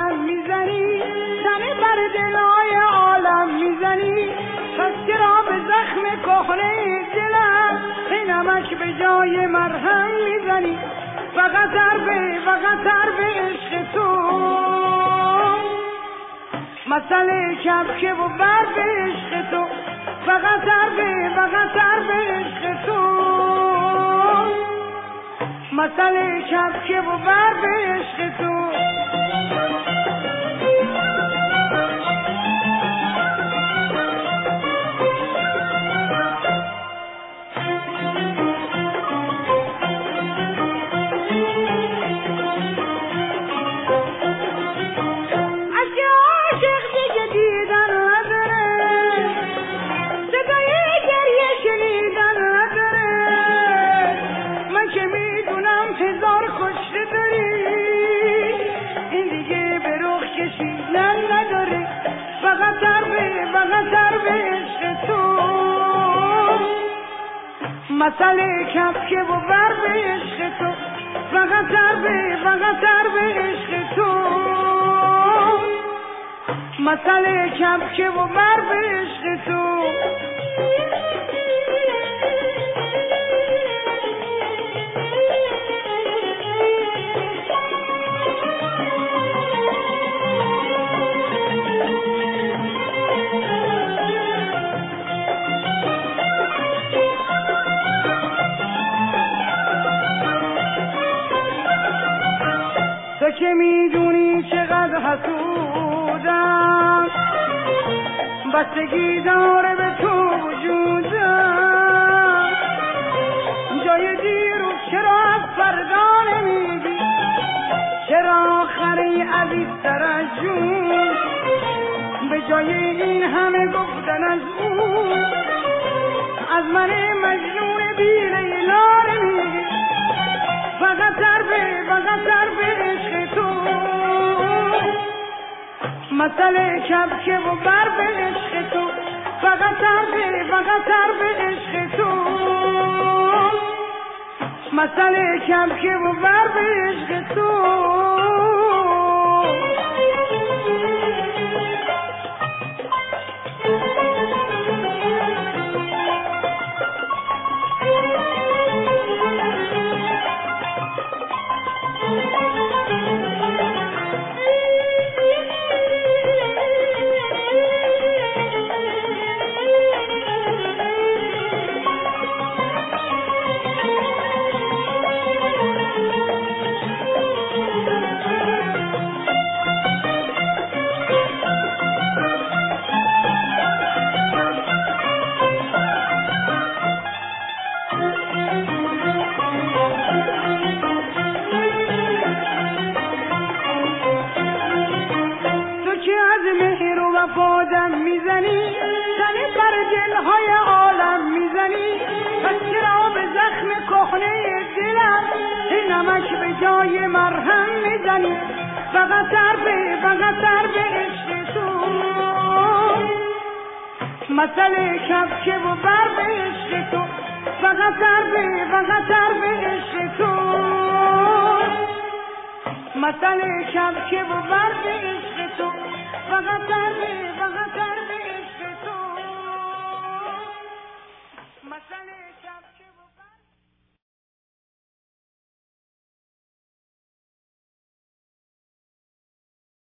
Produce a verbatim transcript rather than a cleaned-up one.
عالم میزنی، تنی بر دلای عالم میزنی، پس چرا به زخم کهنه دلم این نمک به جای مرهم میزنی؟ فقط حرفه فقط حرف عشق تو، مسئله کبکه و برف عشق تو، فقط حرفه فقط حرف عشق تو، مسئله کبکه و برف عشق تو. فقط حرفه فقط حرف عشق تو، مسئله کبکه و برف عشق تو، فقط حرفه فقط حرف عشق تو، مسئله کبکه و برف عشق تو. تو که میدونی چقدر حسودم، بستگی داره به تو وجودم، جای دیروز چرا از فردا نمیگی؟ چرا آخری عزیزتر از جون؟ به جای این همه گفتن از اون، از من مجنون بی لیلا نمیگی؟ فقط حرفه فقط حرف عشق تو، مسئله کبکه و برف عشق تو، فقط حرفه فقط حرف عشق تو، مسئله کبکه و برف عشق تو. وفادم میزنی، تنی بر دلهای عالم میزنی، پس چرا به زخم کهنه دلم این نمک به جای مرهم میزنی؟ فقط حرفه فقط حرف عشق تو، مسئله کبکه و برف عشق تو، فقط حرفه فقط حرف عشق تو، مسئله کبکه و برف عشق تو، فقط حرفه فقط حرف عشق تو، مسئله کبکه